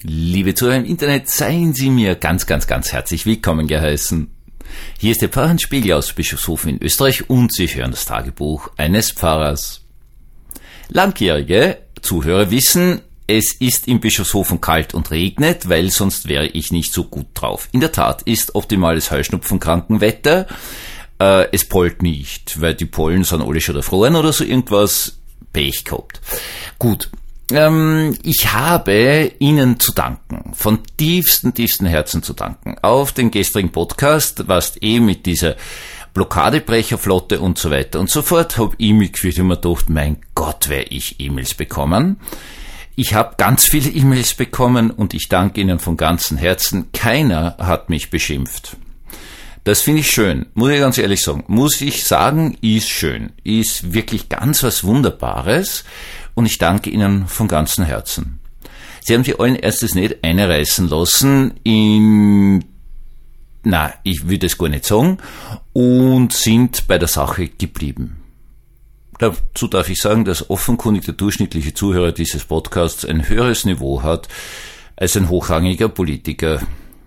Liebe Zuhörer im Internet, seien Sie mir ganz, ganz, ganz herzlich willkommen geheißen. Hier ist der Pfarrerspiegel aus Bischofshofen in Österreich und Sie hören das Tagebuch eines Pfarrers. Langjährige Zuhörer wissen, es ist in Bischofshofen kalt und regnet, weil sonst wäre ich nicht so gut drauf. In der Tat ist optimales Heuschnupfenkrankenwetter. Es pollt nicht, weil die Pollen sind alle schon erfroren oder so irgendwas. Pech gehabt. Gut. Ich habe Ihnen zu danken, von tiefstem Herzen zu danken, auf den gestrigen Podcast, was mit dieser Blockadebrecherflotte und so weiter und so fort, habe ich mich gefühlt und mir gedacht, mein Gott, werde ich E-Mails bekommen. Ich habe ganz viele E-Mails bekommen und ich danke Ihnen von ganzem Herzen. Keiner hat mich beschimpft. Das finde ich schön, muss ich ganz ehrlich sagen. Muss ich sagen, ist schön, ist wirklich ganz was Wunderbares. Und ich danke Ihnen von ganzem Herzen. Sie haben sich allen erstes nicht einreißen lassen ich würde es gar nicht sagen, und sind bei der Sache geblieben. Dazu darf ich sagen, dass offenkundig der durchschnittliche Zuhörer dieses Podcasts ein höheres Niveau hat als ein hochrangiger Politiker.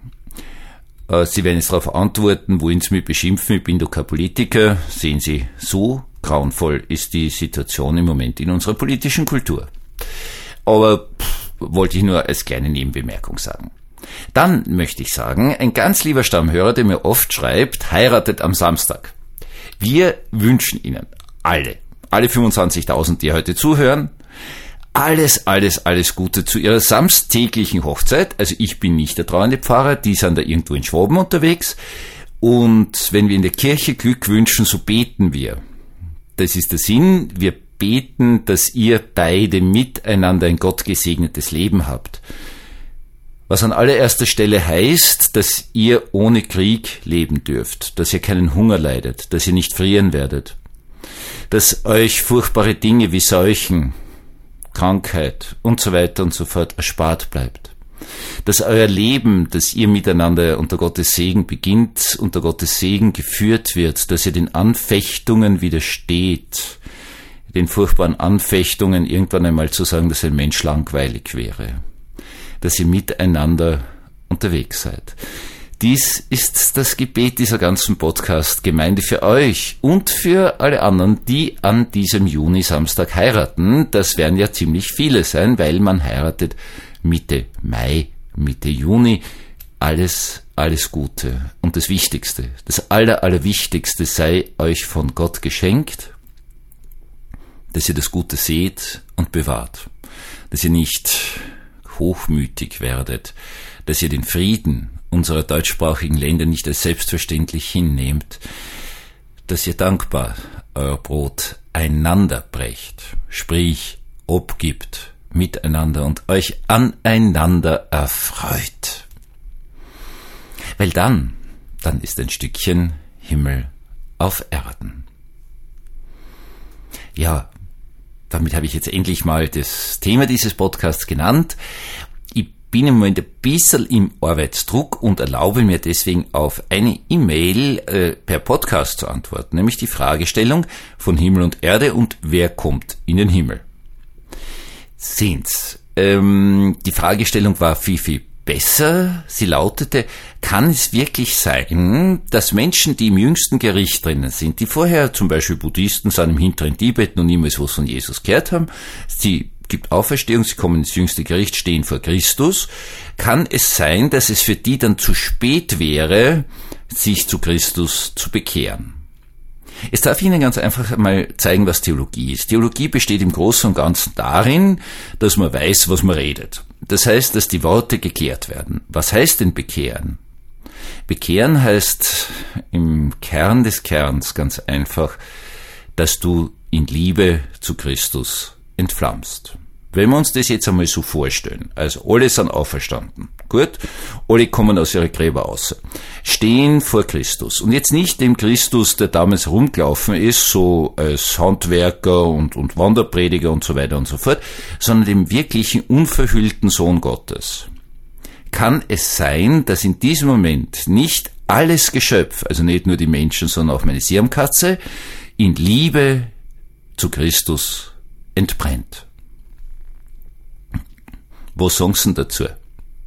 Sie werden jetzt darauf antworten, wohin Sie mich beschimpfen, ich bin doch kein Politiker. Sehen Sie, so grauenvoll ist die Situation im Moment in unserer politischen Kultur. Aber wollte ich nur als kleine Nebenbemerkung sagen. Dann möchte ich sagen, ein ganz lieber Stammhörer, der mir oft schreibt, heiratet am Samstag. Wir wünschen Ihnen alle 25.000, die heute zuhören, alles Gute zu Ihrer samstäglichen Hochzeit. Also ich bin nicht der trauernde Pfarrer, die sind da irgendwo in Schwaben unterwegs. Und wenn wir in der Kirche Glück wünschen, so beten wir. Das ist der Sinn. Wir beten, dass ihr beide miteinander ein gottgesegnetes Leben habt. Was an allererster Stelle heißt, dass ihr ohne Krieg leben dürft, dass ihr keinen Hunger leidet, dass ihr nicht frieren werdet, dass euch furchtbare Dinge wie Seuchen, Krankheit und so weiter und so fort erspart bleibt. Dass euer Leben, das ihr miteinander unter Gottes Segen beginnt, unter Gottes Segen geführt wird, dass ihr den Anfechtungen widersteht, den furchtbaren Anfechtungen irgendwann einmal zu sagen, dass ein Mensch langweilig wäre, dass ihr miteinander unterwegs seid. Dies ist das Gebet dieser ganzen Podcast-Gemeinde für euch und für alle anderen, die an diesem Juni-Samstag heiraten. Das werden ja ziemlich viele sein, weil man heiratet Mitte Mai, Mitte Juni. Alles Gute. Und das Wichtigste, das Allerwichtigste sei euch von Gott geschenkt, dass ihr das Gute seht und bewahrt. Dass ihr nicht hochmütig werdet, dass ihr den Frieden unserer deutschsprachigen Länder nicht als selbstverständlich hinnehmt, dass ihr dankbar euer Brot einander brecht, sprich obgibt miteinander und euch aneinander erfreut. Weil dann ist ein Stückchen Himmel auf Erden. Ja, damit habe ich jetzt endlich mal das Thema dieses Podcasts genannt. Ich bin im Moment ein bisschen im Arbeitsdruck und erlaube mir deswegen auf eine E-Mail per Podcast zu antworten, nämlich die Fragestellung von Himmel und Erde und wer kommt in den Himmel. Sehen's. Die Fragestellung war viel besser. Sie lautete, kann es wirklich sein, dass Menschen, die im jüngsten Gericht drinnen sind, die vorher zum Beispiel Buddhisten sind im hinteren Tibet noch niemals was von Jesus gehört haben, sie gibt Auferstehung, sie kommen ins jüngste Gericht, stehen vor Christus, kann es sein, dass es für die dann zu spät wäre, sich zu Christus zu bekehren? Jetzt darf ich Ihnen ganz einfach mal zeigen, was Theologie ist. Theologie besteht im Großen und Ganzen darin, dass man weiß, was man redet. Das heißt, dass die Worte geklärt werden. Was heißt denn bekehren? Bekehren heißt im Kern des Kerns ganz einfach, dass du in Liebe zu Christus entflammst. Wenn wir uns das jetzt einmal so vorstellen, also alle sind auferstanden, gut, alle kommen aus ihrer Gräber raus, stehen vor Christus und jetzt nicht dem Christus, der damals rumgelaufen ist, so als Handwerker und Wanderprediger und so weiter und so fort, sondern dem wirklichen unverhüllten Sohn Gottes. Kann es sein, dass in diesem Moment nicht alles Geschöpf, also nicht nur die Menschen, sondern auch meine Siamkatze, in Liebe zu Christus entbrennt? Was sagen Sie dazu?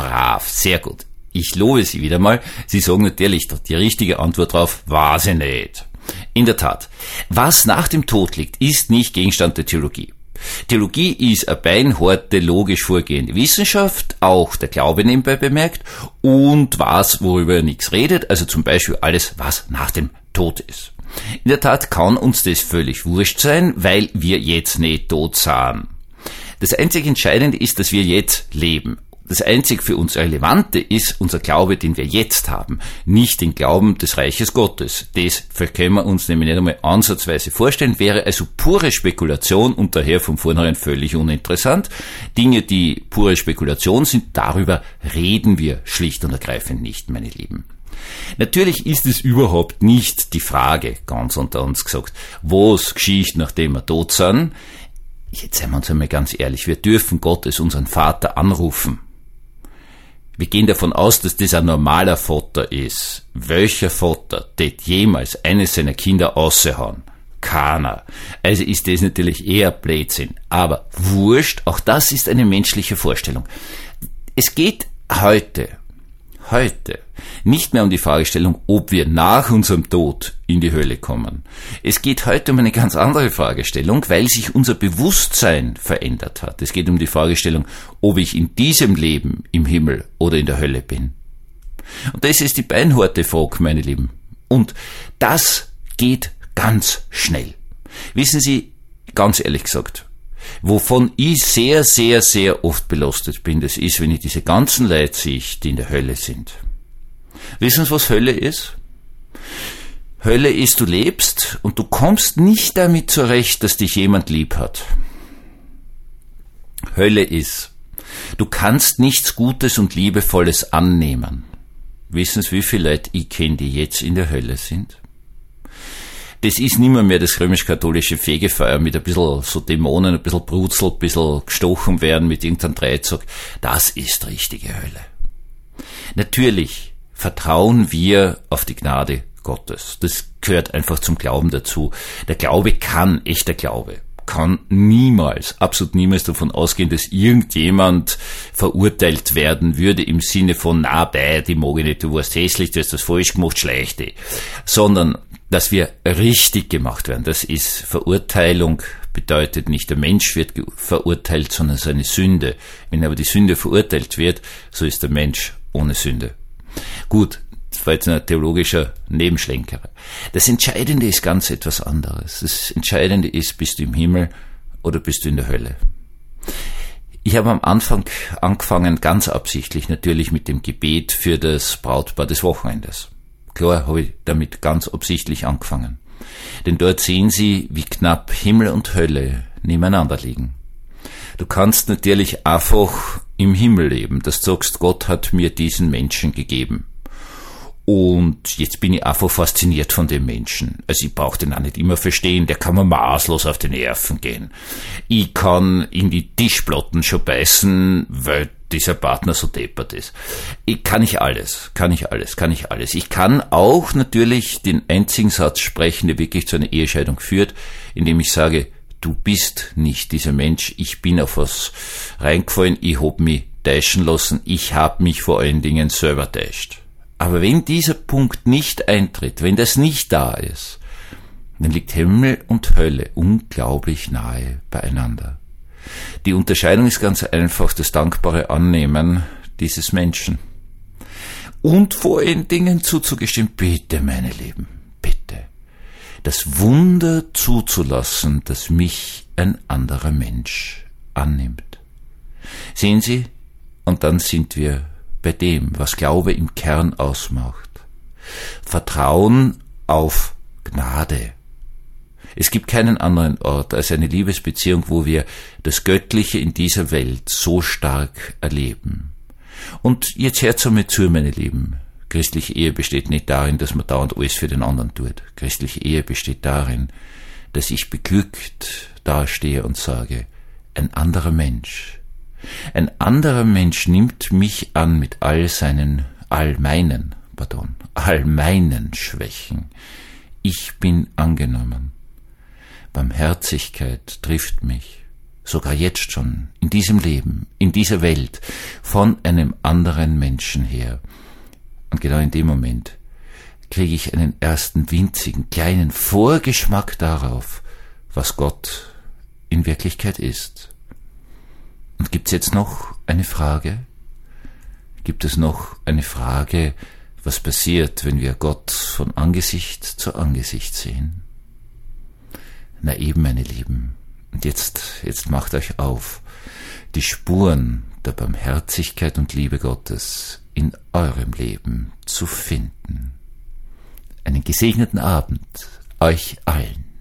brav, sehr gut. Ich lobe Sie wieder mal. Sie sagen natürlich, die richtige Antwort darauf, weiß ich nicht. In der Tat, was nach dem Tod liegt, ist nicht Gegenstand der Theologie. Theologie ist eine beinharte, logisch vorgehende Wissenschaft, auch der Glaube nebenbei bemerkt, und was, worüber er nichts redet, also zum Beispiel alles, was nach dem Tod ist. In der Tat kann uns das völlig wurscht sein, weil wir jetzt nicht tot sind. Das einzig Entscheidende ist, dass wir jetzt leben. Das einzig für uns Relevante ist unser Glaube, den wir jetzt haben, nicht den Glauben des Reiches Gottes. Das können wir uns nämlich nicht einmal ansatzweise vorstellen, wäre also pure Spekulation und daher von vornherein völlig uninteressant. Dinge, die pure Spekulation sind, darüber reden wir schlicht und ergreifend nicht, meine Lieben. Natürlich ist es überhaupt nicht die Frage, ganz unter uns gesagt, was geschieht, nachdem wir tot sind. Jetzt seien wir uns einmal ganz ehrlich, wir dürfen Gottes, unseren Vater, anrufen. Wir gehen davon aus, dass das ein normaler Vater ist. Welcher Vater tät jemals eines seiner Kinder raushauen? Keiner. Also ist das natürlich eher Blödsinn. Aber wurscht, auch das ist eine menschliche Vorstellung. Es geht heute nicht mehr um die Fragestellung, ob wir nach unserem Tod in die Hölle kommen. Es geht heute um eine ganz andere Fragestellung, weil sich unser Bewusstsein verändert hat. Es geht um die Fragestellung, ob ich in diesem Leben im Himmel oder in der Hölle bin. Und das ist die beinharte Frage, meine Lieben. Und das geht ganz schnell. Wissen Sie, ganz ehrlich gesagt, wovon ich sehr, sehr, sehr oft belastet bin, das ist, wenn ich diese ganzen Leute sehe, die in der Hölle sind. Wissen Sie, was Hölle ist? Hölle ist, du lebst und du kommst nicht damit zurecht, dass dich jemand lieb hat. Hölle ist, du kannst nichts Gutes und Liebevolles annehmen. Wissen Sie, wie viele Leute ich kenne, die jetzt in der Hölle sind? Das ist nimmer mehr das römisch-katholische Fegefeuer mit ein bisschen so Dämonen, ein bisschen Brutzel, ein bisschen gestochen werden mit irgendeinem Dreizack. Das ist richtige Hölle. Natürlich vertrauen wir auf die Gnade Gottes. Das gehört einfach zum Glauben dazu. Der Glaube echter Glaube kann niemals, absolut niemals davon ausgehen, dass irgendjemand verurteilt werden würde im Sinne von, die mag ich nicht, du warst hässlich, du hast das falsch gemacht, schlechte. Sondern dass wir richtig gemacht werden. Das ist Verurteilung, bedeutet nicht der Mensch wird verurteilt, sondern seine Sünde. Wenn aber die Sünde verurteilt wird, so ist der Mensch ohne Sünde. Gut, das war jetzt ein theologischer Nebenschlenker. Das Entscheidende ist ganz etwas anderes. Das Entscheidende ist, bist du im Himmel oder bist du in der Hölle? Ich habe am Anfang angefangen, ganz absichtlich natürlich mit dem Gebet für das Brautpaar des Wochenendes. Klar habe ich damit ganz absichtlich angefangen. Denn dort sehen Sie, wie knapp Himmel und Hölle nebeneinander liegen. Du kannst natürlich einfach im Himmel leben, dass du sagst, Gott hat mir diesen Menschen gegeben. Und jetzt bin ich einfach fasziniert von dem Menschen. Also ich brauche den auch nicht immer verstehen, der kann mir maßlos auf die Nerven gehen. Ich kann in die Tischplatten schon beißen, weil dieser Partner so deppert ist. Kann ich alles. Ich kann auch natürlich den einzigen Satz sprechen, der wirklich zu einer Ehescheidung führt, indem ich sage, du bist nicht dieser Mensch, ich bin auf was reingefallen, ich hab mich täuschen lassen, ich hab mich vor allen Dingen selber täuscht. Aber wenn dieser Punkt nicht eintritt, wenn das nicht da ist, dann liegt Himmel und Hölle unglaublich nahe beieinander. Die Unterscheidung ist ganz einfach das dankbare Annehmen dieses Menschen. Und vor allen Dingen zuzugestehen, bitte, meine Lieben, bitte, das Wunder zuzulassen, dass mich ein anderer Mensch annimmt. Sehen Sie, und dann sind wir bei dem, was Glaube im Kern ausmacht. Vertrauen auf Gnade. Es gibt keinen anderen Ort als eine Liebesbeziehung, wo wir das Göttliche in dieser Welt so stark erleben. Und jetzt hört einmal zu, meine Lieben. Christliche Ehe besteht nicht darin, dass man dauernd alles für den anderen tut. Christliche Ehe besteht darin, dass ich beglückt dastehe und sage, ein anderer Mensch nimmt mich an mit all meinen Schwächen. Ich bin angenommen. Barmherzigkeit trifft mich. sogar jetzt schon, in diesem Leben, in dieser Welt, von einem anderen Menschen her. Und genau in dem Moment kriege ich einen ersten winzigen, kleinen Vorgeschmack darauf, was Gott in Wirklichkeit ist. Und gibt es jetzt noch eine Frage? Gibt es noch eine Frage, was passiert, wenn wir Gott von Angesicht zu Angesicht sehen? Na eben, meine Lieben. Und jetzt macht euch auf, die Spuren der Barmherzigkeit und Liebe Gottes in eurem Leben zu finden. Einen gesegneten Abend euch allen.